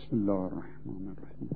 بسم الله الرحمن الرحیم.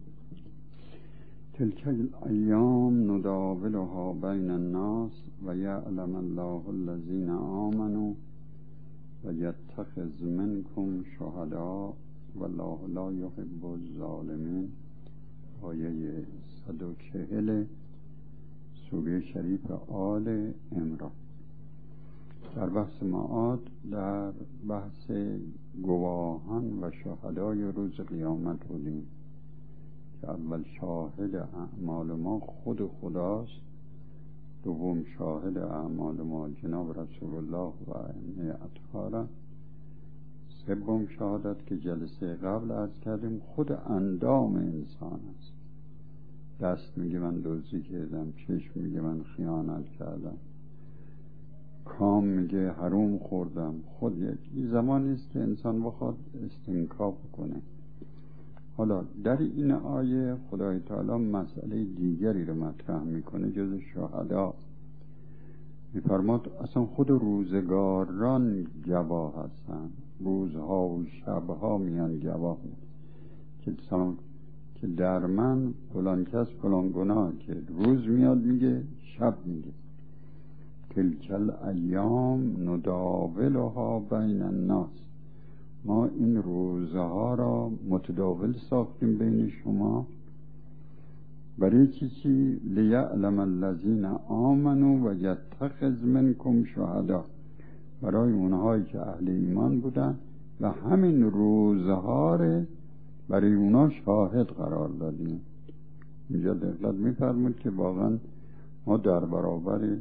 تلک الایام نداولها بین الناس و یعلم الله الذین آمنوا و یتخذ منکم شهداء والله لا یحب الظالمین. آیه 140 سوره شریف آل عمران. در بحث معاد در بحث گواهان و شهدای روز قیامت بودیم که اول شاهد اعمال ما خود خداست، دوم شاهد اعمال ما جناب رسول الله و ائمه اطهار، سوم شهادت که جلسه قبل عرض کردیم خود اندام انسان است. دست میگه من دزدی کردم، چشم میگه من خیانت کردم، کام میگه حروم خوردم. خود یک زمانی است که انسان بخواد استنکاف کنه. حالا در این آیه خدای تعالی مسئله دیگری رو مطرح میکنه جز شهدا. میفرماد اصلا خود روزگاران گواه هستن، روزها و شبها میان گواه که در من فلان کس فلان گناه که روز میاد میگه، شب میگه. تلک الایام نداولها بین الناس، ما این روزها را متداول ساختیم بین شما. برای چی؟ لیعلم الذین آمنوا و یتخذ منکم شهدا، برای اونهایی که اهل ایمان بودن و همین روزها را برای اونا شاهد قرار دادیم. اینجا دقت می‌فرمایید که واقعا ما در برابر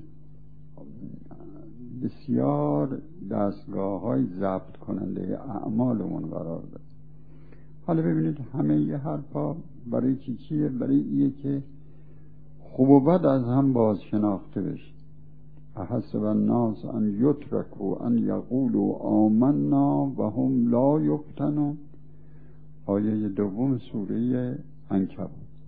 بسیار دستگاه‌های ضبط کننده اعمالمون قرار داد. حالا ببینید همه یه حرفا برای چیه؟ برای ایه که خوب و بد از هم باز شناخته بشه. احسب الناس ان یترکوا ان یقولوا آمنا و هم لا یفتنون. آیه دوم سوره عنکبوت.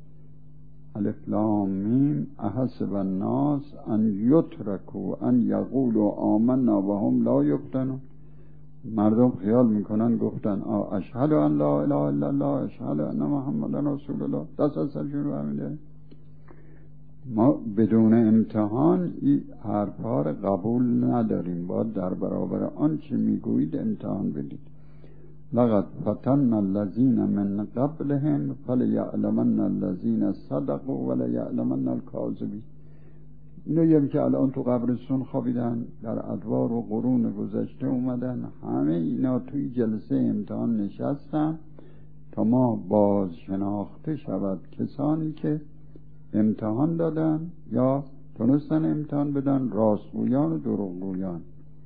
الف لام میم. احسب الناس ان یترکوا ان یقولوا آمنا و هم لا یفتنون. مردم خیال میکنن گفتن اشهد ان لا اله الا الله اشهد ان محمد رسول الله، دست از سرشون رو برمی‌دارن. ما بدون امتحان این حرفا رو قبول نداریم. باید در برابر آنچه میگویید امتحان بدید. لقد فتنا الذین من قبلهم فلیعلمن الذین صدقوا ولیعلمن الکاذبین. اینایی که الان تو قبرستون خوابیدن، در ادوار و قرون گذشته اومدن، همه اینا توی جلسه امتحان نشستن تا ما باز شناخته شود کسانی که امتحان دادن یا تونستن امتحان بدن، راستگویان و دروغگویان.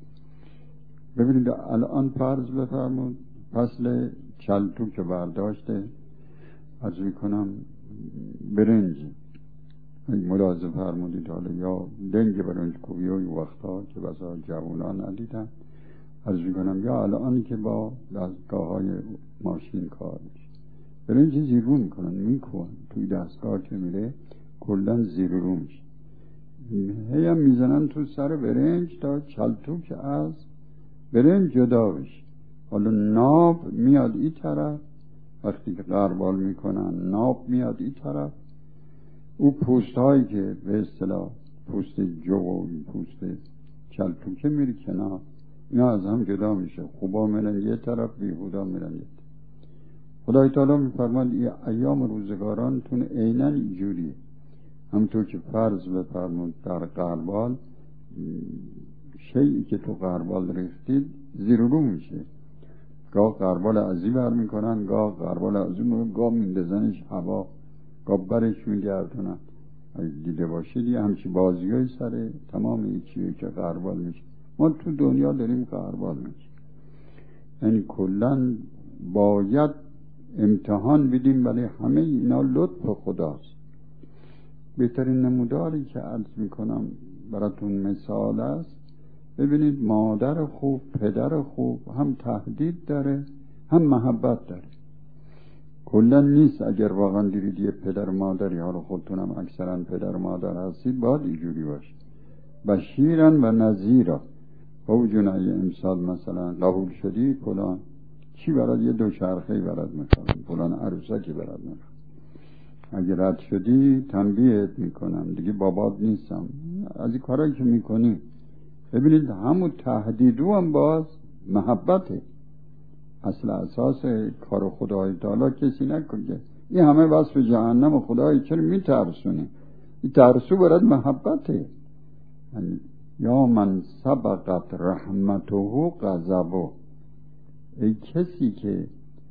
ببینید الان فرض بفرمود فصل چلتو که برداشته عرض میکنم برنج ملاحظه فرمودید، حالا یا دنگ برنج کوبی و وقتا که بسا جوانان ندیدن، عرض میکنم یا الان که با دستگاه های ماشین کار میشه برنج زیر رو میکنن، میکن توی دستگاه که میره کلن زیر رو میشه، هی هم میزنن تو سر برنج تا چلتو که از برنج جدا بشه. حالا ناب میاد این طرف، وقتی که غربال میکنن ناب میاد این طرف، او پوست هایی که به اصطلاح پوست جو و پوست چلتو که میری کنار، اینا از هم جدا میشه. خوبا میرن یه طرف، بیهودا میرن یه طرف. خدای تعالی میفرماید این ایام روزگارانتون عیناً اینجوریه. همونطور که فرض بفرمود در غربال شیئی که تو غربال ریختید زیر رو میشه، گاه غربال ازی بر میکنن، گاه غربال ازی میکنن، گاه میندازنش هوا، گاه برش میگردونن. دیده باشید یه همچی بازیای سر تمام ایچیه که غربال میشه. ما تو دنیا داریم غربال میشه. یعنی کلن باید امتحان بدیم، ولی همه اینا لطف خداست. بهترین نموداری که عرض میکنم براتون مثال است. ببینید مادر خوب، پدر خوب هم تهدید داره هم محبت داره. کلن نیست اگر واقعا دیدید یه پدر مادری، حالا خودتونم اکثرا پدر مادر هستید، باید اینجوری باشه بشیرن و نذیرا. او جنایی امسال مثلا قبول شدی فلان چی برات؟ یه دوچرخه‌ای برات میخرم، فلان عروسکی برات میخرم. اگه رد شدی تنبیهت میکنم، دیگه بابات نیستم. از این کارایی که میکنی ببینید همون تهدیدو هم باز محبته. اصل اساس کار خدای تعالی کسی نکنه. این همه وصف جهنم خدای چرا میترسونی؟ این ترسو برات محبته. یعنی یا من سبقت رحمته غضبه، ای کسی که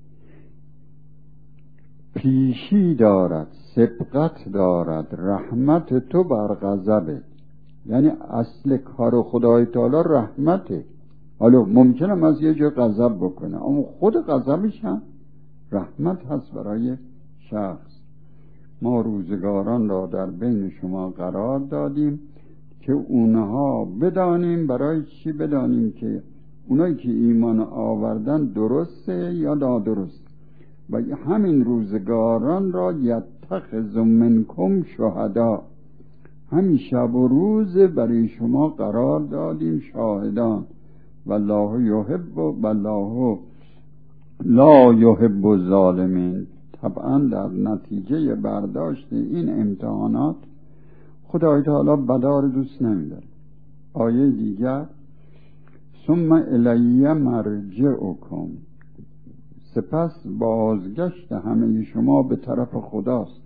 پیشی دارد، سبقت دارد رحمت تو بر غضبه. یعنی اصل کار خدای تعالی رحمته. حالا ممکنه از یه جا غضب بکنه، اما خود غضبش هم رحمت هست برای شخص. ما روزگاران را در بین شما قرار دادیم که اونها بدانیم. برای چی بدانیم؟ که اونایی که ایمان آوردن درسته یا نادرست. و همین روزگاران را یتخذ منکم شهدا، همین شب و روز برای شما قرار دادیم شاهدان. والله یحب والله لا یحب الظالمین. طبعا در نتیجه برداشت این امتحانات خدای تعالی بدار دوست نمیداره. آیه دیگر ثم الی مرجعکم، سپس بازگشت همه شما به طرف خداست.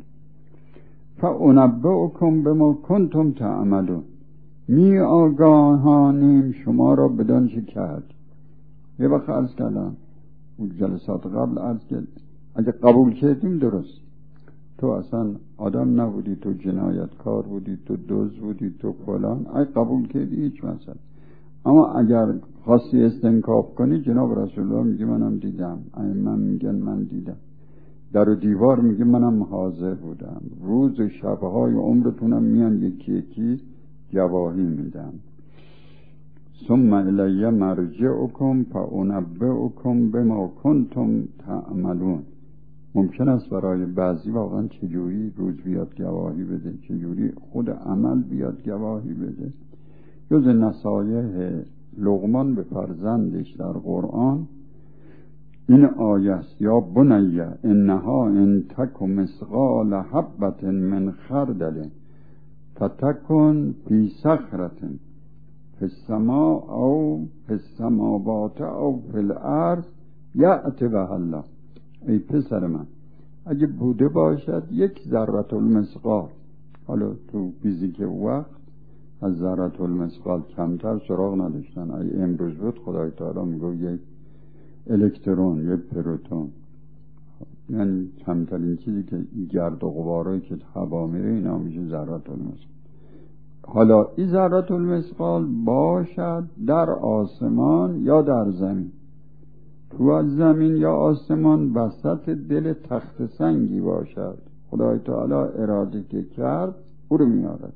فانبئکم بما کنتم تعملون، می آگاهانیم شما را بدان چه کرد. یه وقت عرض کردم اون جلسات قبل، عرض کرد اگه قبول کردیم درست، تو اصلا آدم نبودی، تو جنایتکار بودی، تو دزد بودی، تو فلان، اگه قبول کردی هیچ مسئله. اما اگر خواستی استنکاف کنی، جناب رسول الله میگه منم دیدم، من میگن من دیدم، در و دیوار میگه منم حاضر بودم، روز و شبهای عمرتونم میان یکی یکی گواهی میدم. ثم الی مرجعکم فانبئکم بما کنتم تعملون. ممکن است برای بعضی واقعا چجوری روز بیاد گواهی بده، چجوری خود عمل بیاد گواهی بده. جز نصایح لقمان به فرزندش در قرآن این آیه است: یا بنی انها ان تک مثقال حبة من خردل فتکن فی صخرة فی السماء او فی السماوات او فی الارض یأتی بها الله. ای پسر من، اگه بوده باشد یک ذره المثقال، حالا تو فیزیک وقت از ذره المثقال کمتر سراغ نداشتن. اگه امروز بود خدای تعالی میگه یک الکترون، یک پروتون، یعنی کمترین چیزی که گرد و غبارایی که هوا میره اینا میشه ذره المثقال. حالا این ذره المثقال باشد در آسمان یا در زمین، تو از زمین یا آسمان، وسط دل تخت سنگی باشد، خدای تعالی اراده که کرد او رو میارد.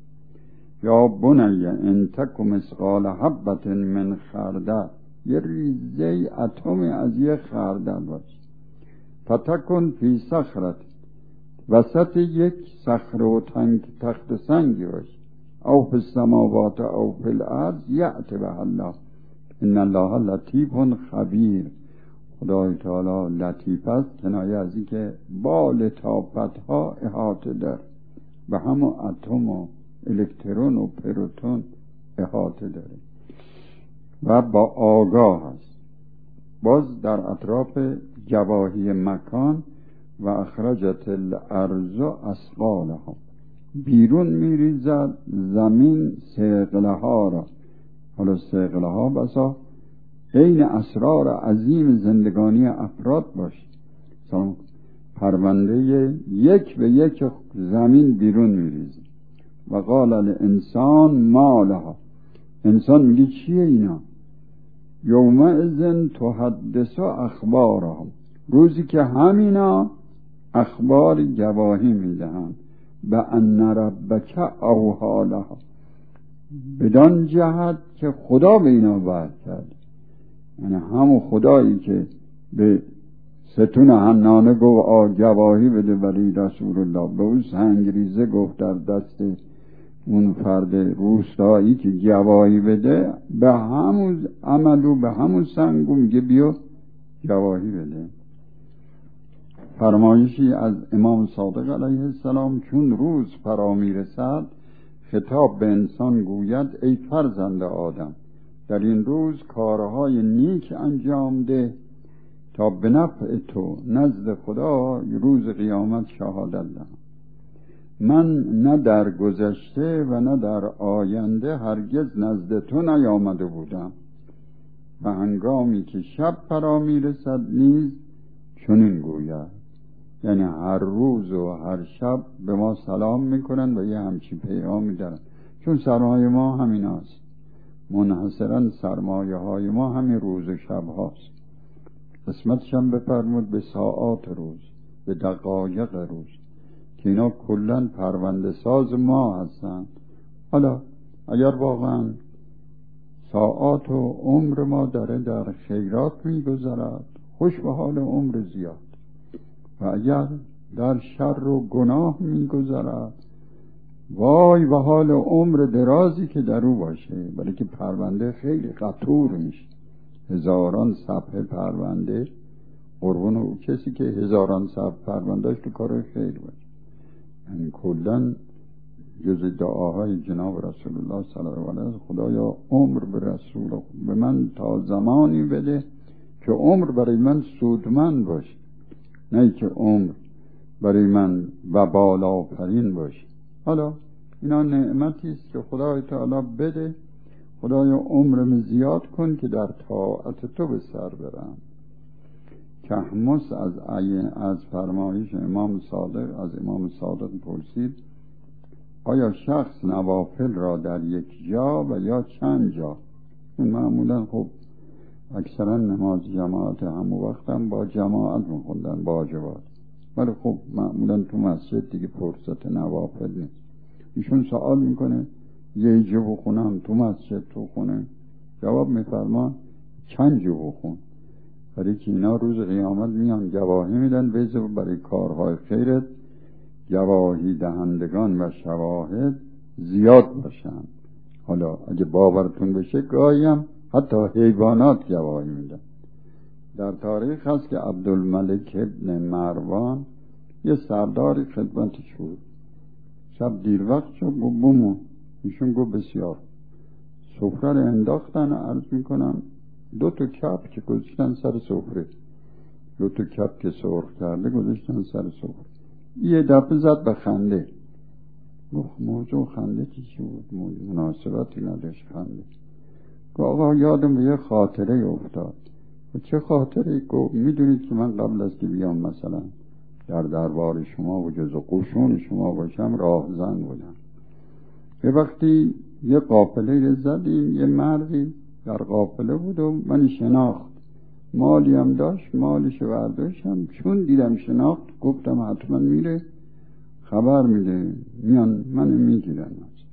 یا بنی ان تک مثقال حبة من خردل، یه ریزه اتمی از یه خردل باشه. فتکن فی صخرة، وسط یک صخره و تخت سنگی باشه. او فی السماوات او فی الارض یأتی بها الله ان الله لطیف خبیر. خدای تعالی لطیف است، کنایه از این که با لطافت ها احاطه داره، به همون اتم و الکترون و پروتون احاطه داره و با آگاه است. باز در اطراف گواهی مکان و اخرجت الارض اثقالها، بیرون میریزد زمین ثقلها را. حالا ثقلها بسا عین اسرار عظیم زندگانی افراد باشه. پرونده یک به یک زمین بیرون میریزه. و قال الانسان ما لها، انسان میگه چیه اینا؟ یومئذ تحدث اخبارها، روزی که همینا اخبار گواهی میدهند. به ان ربک اوحی لها، بدان جهت که خدا به اینا وحی کرد. یعنی همون خدایی که به ستون حنانه گفت گواهی بده برای رسول الله، به اون سنگریزه گفت در دست اون فرد روستایی که گواهی بده، به همون عملو به همون سنگو میگه بیا گواهی بده. فرمایشی از امام صادق علیه السلام: چون روز فرا میرسد خطاب به انسان گوید ای فرزند آدم، در این روز کارهای نیک انجام ده تا به نفع تو نزد خدا روز قیامت شهادت دهم. من نه در گذشته و نه در آینده هرگز نزد تو نیامده بودم و هنگامی که شب فرا میرسد نیز چنین گوید. یعنی هر روز و هر شب به ما سلام میکنن و یه همچی پیغامی دارن، چون سرمایه ما همین هست، منحصرا سرمایه های ما همین روز و شب هاست. قسمتشم بفرمود به ساعات روز، به دقایق روز، که اینا کلن پرونده ساز ما هستن. حالا اگر واقعا ساعات و عمر ما داره در خیرات میگذرد، خوش به حال عمر زیاد، و اگر در شر و گناه میگذرد، وای به حال عمر درازی که در او باشه، برای که پرونده خیلی قطور میشه. هزاران صفحه پرونده، قربون او کسی که هزاران صفحه پروندهش تو کار خیر باشه. یعنی کلن جز دعاهای جناب رسول الله صلی الله علیه و خدایا عمر به رسول به من تا زمانی بده که عمر برای من سودمند باشه، نه که عمر برای من وبال آفرین باشه. حالا اینا نعمتی است که خدای تعالی بده. خدایا عمرم زیاد کن که در طاعت تو به سر برم. کهمس از فرمایش امام صادق پرسید آیا شخص نوافل را در یک جا و یا چند جا؟ معمولا خب اکثرا نماز جماعت همون وقت هم با جماعت میخوندن با واجبات، ولی خب معمولا تو مسجد دیگه فرصت نوافل نیست. ایشون سوال میکنه یه جو بخونم تو مسجد تو خونه؟ جواب میفرما چند جو بخون، برای که اینا روز قیامت میان گواهی میدن بیزه برای کارهای خیرت گواهی دهندگان و شواهد زیاد باشن. حالا اگه باورتون بشه گاهی هم حتی حیوانات گواهی میدن. در تاریخ هست که عبدالملک ابن مروان یه سرداری خدمتش بود، شب دیر وقت شد بومو ایشون گفت بسیار. سفره رو انداختن، عرض میکنم 2 کپ که گذاشتن سر سفره، 2 کپ که سرخ کرده گذاشتن سر سفره. یه دفعه زد به خنده. موضوع خنده چی بود؟ مناسبتی نداشت خنده. آقا یادم به یه خاطره افتاد. چه خاطره؟ گفت میدونید که من قبل از که بیام مثلا در دربار شما و جز قشون شما باشم راهزن بودم. یه وقتی یه قافله زدیم، یه مردی در قافله بود و من شناخت، مالی هم داشت، مالش برداشتم. چون دیدم شناخت گفتم حتما میره خبر میده، میان منو میگیرن.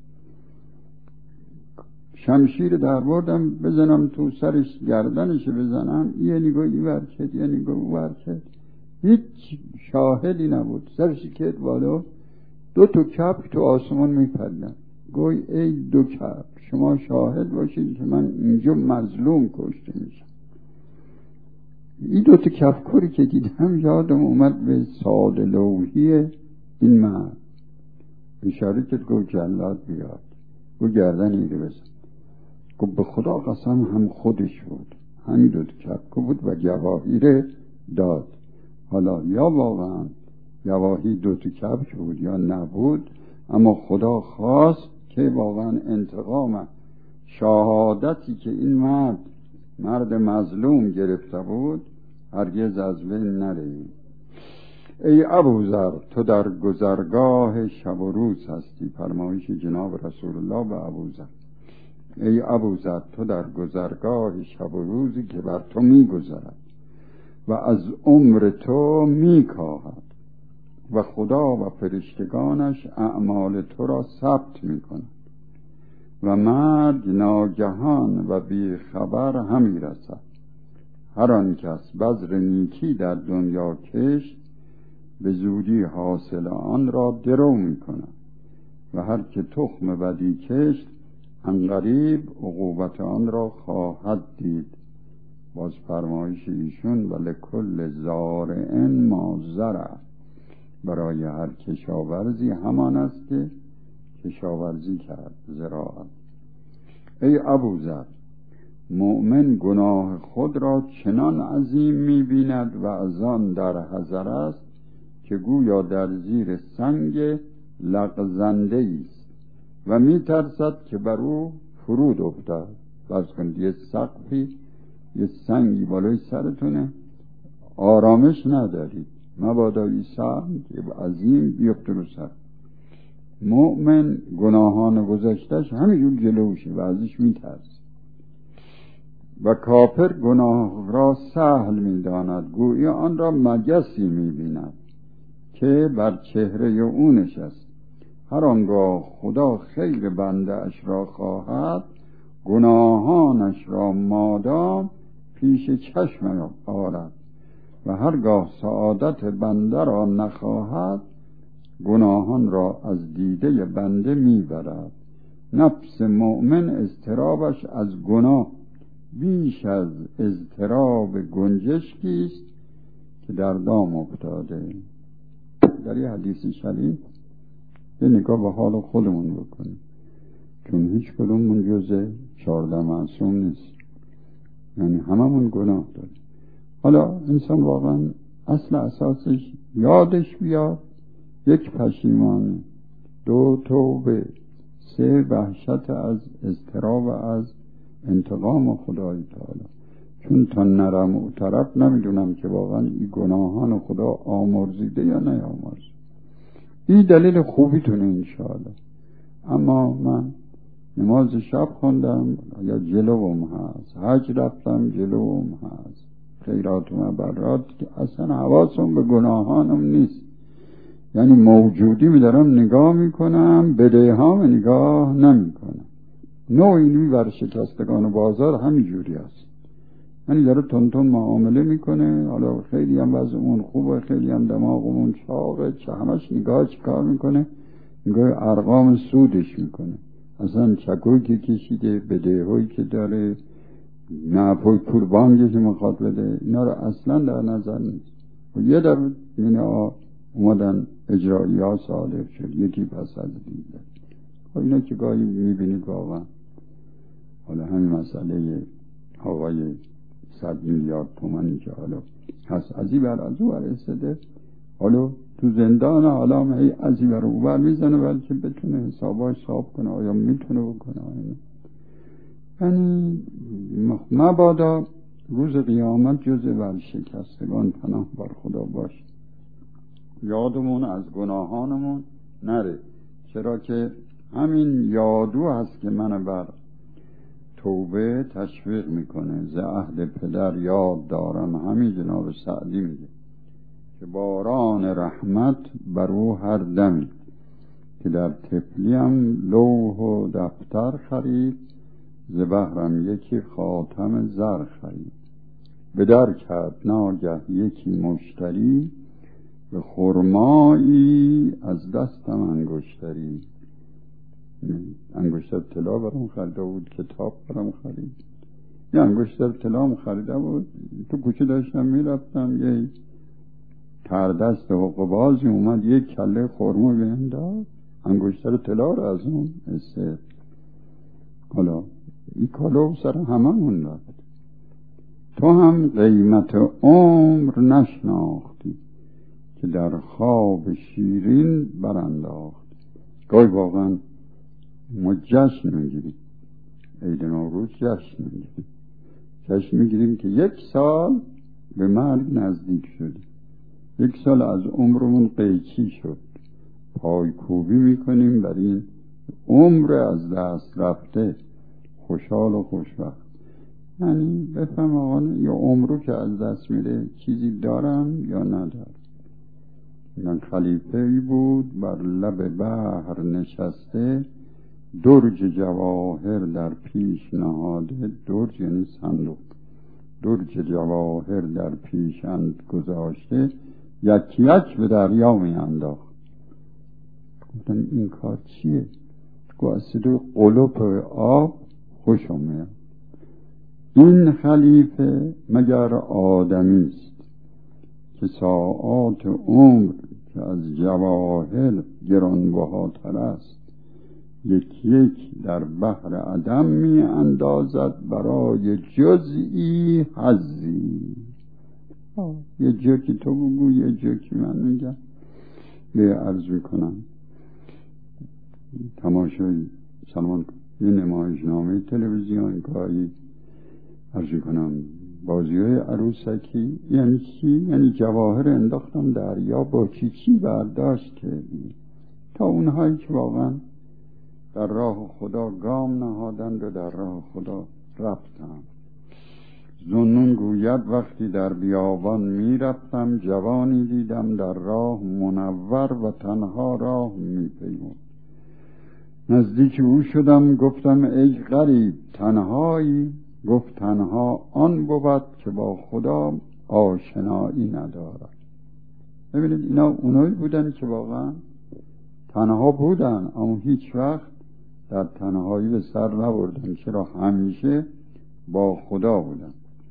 شمشیر در بردم بزنم تو سرش، گردنش بزنم، یه نگاه این ورکت یه نگاه اون ورکت، هیچ شاهدی نبود. سرش کت بالا، 2 کپ تو آسمان میپردن. گوی ای 2 کپ شما شاهد باشید که من اینجا مظلوم کشته میشم. این 2 کپکوری که دیدم یادم اومد به ساده لوحی این مرد. اشاره کرد گو جلاد بیاد، گو گردن ایره بزن. گفت به خدا قسم هم خودش بود، همین 2 کپکو بود و گواهی ره داد. حالا یا واقعا گواهی 2 کپک بود یا نبود، اما خدا خواست که واقعا انتقام شهادتی که این مرد مظلوم گرفته بود هرگز از بین نره. ای ابوذر تو در گذرگاه شب و روز هستی. فرمایش جناب رسول الله به ابوذر. ای ابوذر تو در گذرگاه شب و روزی که بر تو میگذرد و از عمر تو میکاهد و خدا و فرشتگانش اعمال تو را ثبت میکنند و مرگ ناگهان و بی خبر همی رسد. هر آن کس بذر نیکی در دنیا کشت به زودی حاصل آن را درو میکند و هر که تخم بدی کشت عنقریب عقوبت آن را خواهد دید. باز فرمایش ایشون ولکل زارع ما زرع، برای هر کشاورزی همان است که کشاورزی کرد، زراعت. ای ابوذر، مؤمن گناه خود را چنان عظیم می‌بیند و از آن در حذر است که گویا در زیر سنگ لغزنده است و می‌ترسد که بر او فرود افتد. فرض کنید یه سقفی، یه سنگی بالای سرتونه، آرامش ندارید، مبادا این سنگ عظیم بیفته رو سر. مؤمن گناهان گذشتش همینجور جلوشه و ازش میترس. و کافر گناه را سهل میداند، گویی آن را مگسی میبیند که بر چهره او نشست. هر آنگاه خدا خیر بنده اش را خواهد، گناهانش را مادام پیش چشم آرد و هرگاه سعادت بنده را نخواهد، گناهان را از دیده بنده میبرد. نفس مؤمن اضطرابش از گناه بیش از اضطراب گنجشکی است که در دام افتاده. در یه حدیث شریف یه نگاه به حال خودمون بکنیم، چون هیچ کدومون جز 14 معصوم نیست، یعنی هممون گناه داریم. حالا انسان واقعا اصل اساسش یادش بیاد، 1 پشیمانی، 2 توبه، 3 وحشت از اضطراب از انتقام خدای تعالی. چون تا نرم و طرف نمیدونم که واقعا این گناهان خدا آمرزیده یا نیامرزیده. این دلیل خوبیتونه انشاءالله. اما من نماز شب خوندم یا جلوم هست، حج رفتم جلوم هست، خیرات و مبرات، که اصلا حواسم به گناهانم نیست. یعنی موجودی میدارم نگاه میکنم، بدهام نگاه نمیکنم. نوعی بر شکستگان بازار همینجوری هست، یعنی داره تون معامله میکنه. حالا خیلی هم وضعمون خوبه، خیلی هم دماغمون چاقه، چه همش نگاه چی کار میکنه؟ نگاه ارقام سودش میکنه. اصلا چکوی که کشیده، بدههایی که داره، نفوی پول بانگی که میخواد بده، اینا رو اصلا در نظر نیست. و یه در یعنی اومدن اجرایی ها صادر شد، یکی پس از دیگه. و اینا که گاهی میبینید واقعا، حالا همین مسئله آقای 100 میلیارد تومانی که حالا هست، از این بر از او برسده، حالا تو زندان حالا هی از این بر او بر میزنه، بلکه بتونه حساباش صاف کنه، آیا میتونه بکنه. یعنی مبادا روز قیامت جز ورشکستگان پناه بر خدا باش. یادمون از گناهانمون نره، چرا که همین یادو هست که من بر توبه تشویق میکنه. ز عهد پدر یاد دارم، همین جناب سعدی میگه که باران رحمت بر او هر دمی، که در طفلیم لوح و دفتر خرید، ز بهرم یکی خاتم زر خرید. به در کرد ناگه یکی مشتری، به خرمایی از دستم انگشتری. انگشتر طلا برام خریده بود، کتاب برام خرید. یه انگشتر طلا خریده بود، تو کوچه داشتم میرفتم، یه تردست حقوق‌بازی اومد یک کله خرما بهم داد، انگشتر طلا رو از اون استفاده. حالا این کالو سر هممون رفت. تو هم قیمت عمر نشناختی، که در خواب شیرین برانداخت. گاهی واقعا ما جشن میگیریم، عید نوروز جشن میگیریم، جشن میگیریم که 1 سال به مرگ نزدیک شدیم، 1 سال از عمرمون قیچی شد، پایکوبی میکنیم بر این عمر از دست رفته، خوشحال و خوشبخت. یعنی بفهم آقا یا عمرو که از دست میره چیزی دارم یا ندارم. من خلیفه‌ای بود بر لب بحر نشسته، درج جواهر در پیش نهاده. درج یعنی صندوق، درج جواهر در پیش گذاشته، یک یک به دریا می انداخت. گفتن این کار چیه؟ گفت از صدای قلوپ آب خوشم میاد. این خلیفه مگر آدمی است که ساعات عمر که از جواهر گرانبهاتر است یک یک در بحر عدم می اندازد برای جزئی حظی. یه جوکی تو بگو، یه جوکی من میگم، به عرض میکنم تماشای سلمان یه نمایشنامه تلویزیون گاهی عرض میکنم بازی های عروسکی یعنی چی؟ یعنی جواهر انداختم دریا با چی برداشت کردی. تا اونهایی که واقعا در راه خدا گام نهادند و در راه خدا رفتند. ذوالنون گوید وقتی در بیابان می رفتم جوانی دیدم در راه منور و تنها راه می پیمود. نزدیک او شدم گفتم ای غریب تنهایی؟ گفت تنها آن بود که با خدا آشنایی ندارد. ببینید اینا اونایی بودن که واقعا تنها بودن اما هیچ وقت در تنهایی به سر نبردن، چرا همیشه با خدا بودن.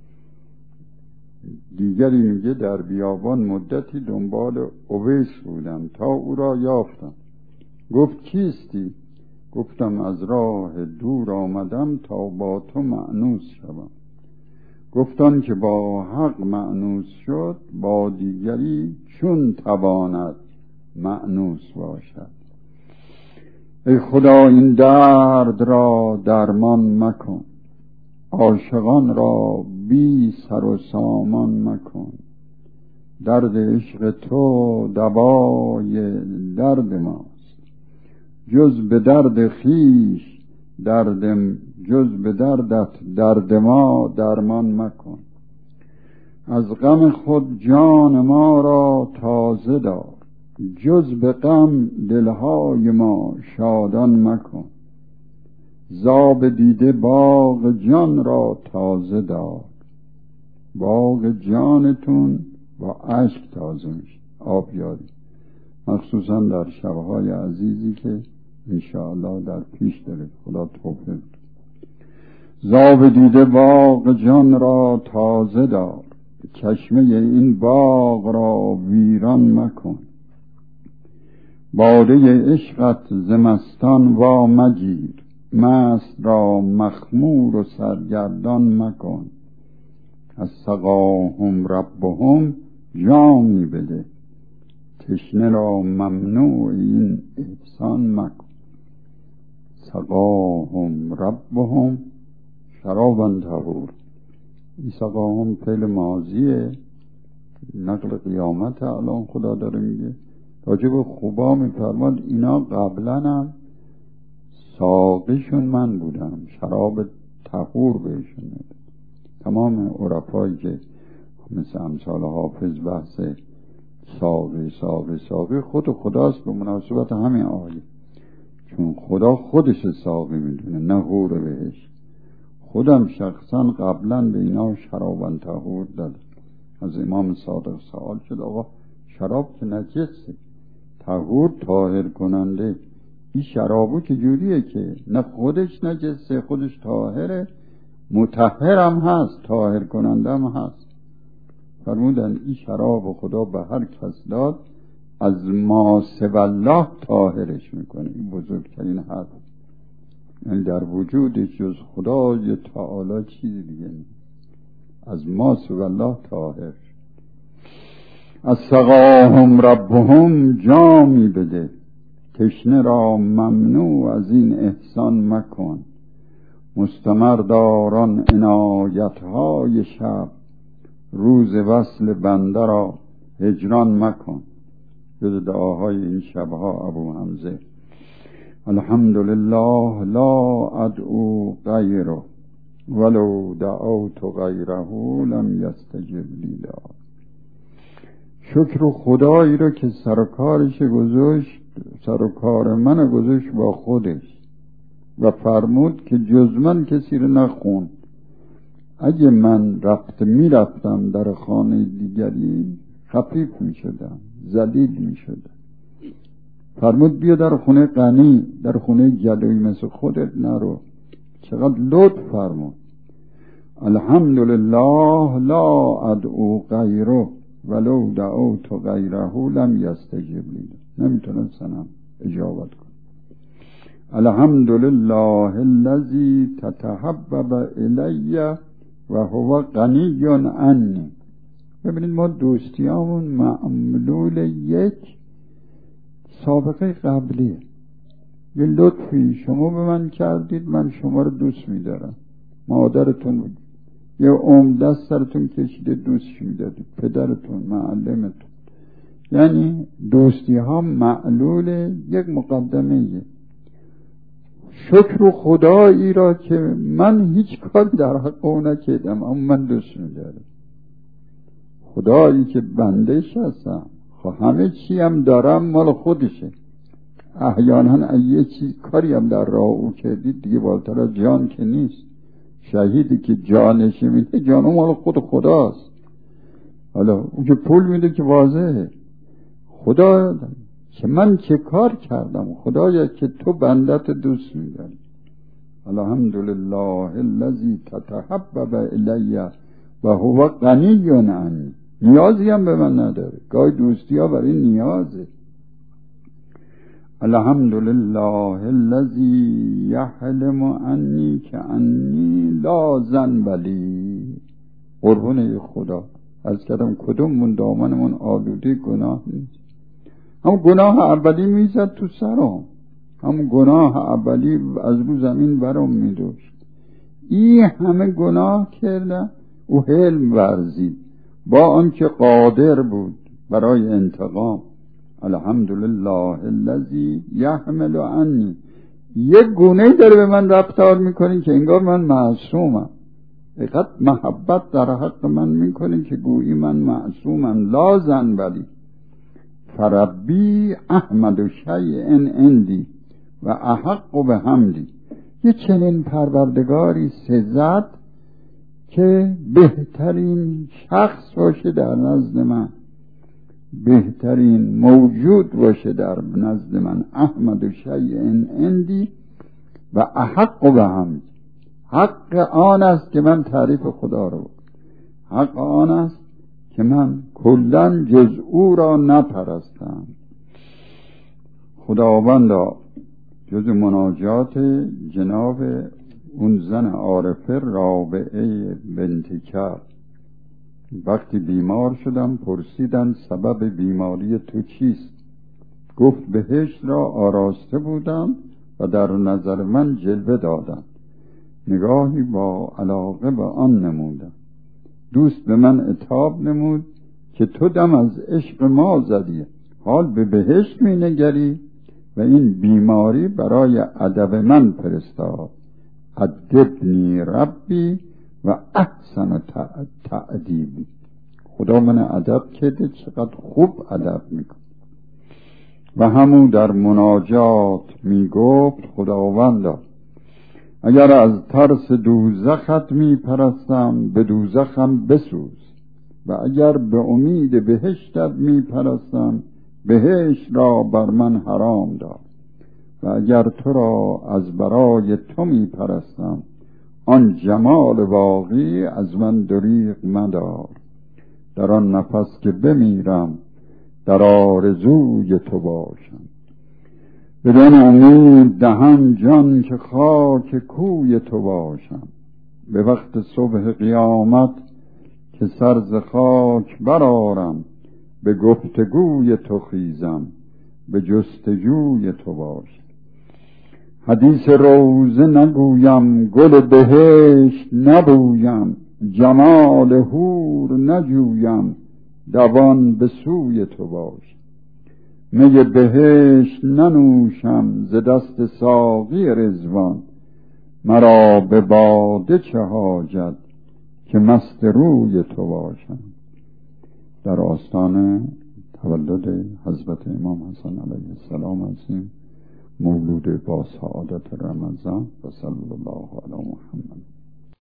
دیگری میگه در بیابان مدتی دنبال اویس بودم تا او را یافتم. گفت کیستی؟ گفتم از راه دور آمدم تا با تو مأنوس شدم. گفتن که با حق مأنوس شد با دیگری چون تواند مأنوس باشد. ای خدا این درد را درمان مکن، عاشقان را بی سر و سامان مکن. درد عشق تو دوای درد ماست، جز به درد خیش جز به دردت درد ما درمان مکن. از غم خود جان ما را تازه دار، جز به غم دلهای ما شادان مکن. زاب دیده باغ جان را تازه دار، باغ جانتون با اشک تازه میشه. آب یاری مخصوصا در شبهای عزیزی که انشاءالله در پیش داره، خدا توفیق. زاب دیده باغ جان را تازه دار، چشمه این باغ را ویران مکن. باده عشقت زمستان وا مگیر، مست را مخمور و سرگردان مکن. از سقاهم ربهم جامی بده، تشنه را ممنوع این احسان مکن. سقاهم ربهم شرابا طهور. این سقاهم فعل ماضیه، نقل قیامت الان خدا داره میگه. راجب خوبا میفرماد اینا قبلا هم ساقیشون من بودم، شراب طهور بهشون میده. تمام عرفایی که مثل امثال حافظ بحث ساقی خود خداست به مناسبت همین آیه، چون خدا خودش ساقی میدونه نه حور بهش. خودم شخصا قبلا به اینا شراب طهور داد. از امام صادق سوال شد آقا شراب که نجسه، طهور طاهر کننده، این شرابو چجوریه که نه خودش نجسه خودش طاهره، مطهرم هست طاهر کننده هم هست. فرمودن این شراب خدا به هر کس داد از ما سوی الله طاهرش میکنه. این بزرگترین حرف، یعنی در وجودش جز خدای تعالی چیزی دیگه نیست. از ما سوی الله طاهر. از سقاهم ربهم جامی بده، تشنه را ممنوع از این احسان مکن. مستمر داران عنایتهای شب، روز وصل بنده را هجران مکن. جز دعاهای این شبها ابو حمزه الحمدلله لا ادعو غیره ولو دعوت غیره لم یستجب لی. شکر خدایی رو که سرکارش گذاشت، سرکار من گذاشت با خودش و فرمود که جز من کسی رو نخون. اگه من میرفتم در خانه دیگری خفیف میشدم، ذلیل میشدم. فرمود بیا در خونه غنی، در خونه جلوی مثل خودت نرو. چقدر لطف فرمود. الحمدلله لا ادعو غیره ولو دعوت غیره لم یستجب لی. نمیتونه سنم اجابت کنه. الحمدلله الذی تتحبب الی و هو غنی عنی. ببینید ما دوستیامون معمول یک سابقه قبلیه. یه لطفی شما به من کردید، من شما رو دوست می‌دارم. مادرتون یه عمده سرتون کشیده دوستش می‌دادید، پدرتون، معلمتون. یعنی دوستی ها معلول یک مقدمه‌ایه. شکر خدایی را که من هیچ کار در حق او نکردم اما من دوست می‌دارم. خدایی که بندهش هستم، خب همه چی هم دارم مال خودشه. احیانا یه چیز کاری هم در راه او کردید دیگه بالاتر از جان که نیست. شهیدی که جانش میده جان اون مال خود خداست. حالا اون که پول میده که واضحه. خدا که من چه کار کردم؟ خدایا که تو بندت دوست میداری. الحمدلله الذی تتحبب الی و هو غنی عنی. نیازی هم به من نداره. گاهی دوستی ها برای نیازه. الحمدلله الذی یحلم عنی که عنی لا ذنب لی. قربون خدا از کردم کدوممون دامنمون آلوده گناه نیست. هم گناه اولی میزد تو سرم، هم گناه اولی از رو زمین برام میدوشت. این همه گناه کردم او حلم ورزید با آنکه قادر بود برای انتقام. الحمدلله الذی یحمل عنی. یک گونه داره به من رفتار میکنین که انگار من معصومم. اینقدر محبت در حق من میکنین که گویی من معصومم. لا ذنب لی فربی احمد شیء عندی و احق به حمدی. یه چنین پروردگاری سزد که بهترین شخص باشه در نزد من، بهترین موجود باشه در نزد من. احمد شیء عندی و احق به حمدی. حق آن است که من تعریف خدا رو بکنم. حق آن است که من کلن جز او را نپرستم. خداوندا جز مناجات جناب اون زن عارفه رابعه بنت کعب، وقتی بیمار شدم پرسیدن سبب بیماری تو چیست؟ گفت بهشت را آراسته بودم و در نظر من جلوه دادم، نگاهی با علاقه به آن نمودم. دوست به من عتاب نمود که تو دم از عشق ما زدی، حال به بهشت می نگری و این بیماری برای ادب من فرستاد. ادبنی ربی و احسن تأدیبی. خدا من ادب کرده، چقدر خوب ادب میکن. و همون در مناجات میگفت خداوندا اگر از ترس دوزخت میپرستم به دوزخم بسوز و اگر به امید بهشتت میپرستم بهشت را بر من حرام دار و اگر تو را از برای تو میپرستم آن جمال واقعی از من دریغ مدار. در آن نفس که بمیرم در آرزوی تو باشم، بدون امید دهم جان که خاک کوی تو باشم. به وقت صبح قیامت که سر ز خاک برآرم به گفتگوی تو خیزم به جستجوی تو باشم. حدیث روزه نگویم، گل بهشت نبویم، جمال حور نجویم، دوان به سوی تو باشم. می بهشت ننوشم ز دست ساقی رضوان، مرا به باده چه حاجت که مست روی تو باشم. در آستان تولد حضرت امام حسن علیه السلام هستیم، مولود با سعادت رمضان. و صلی الله علی محمد.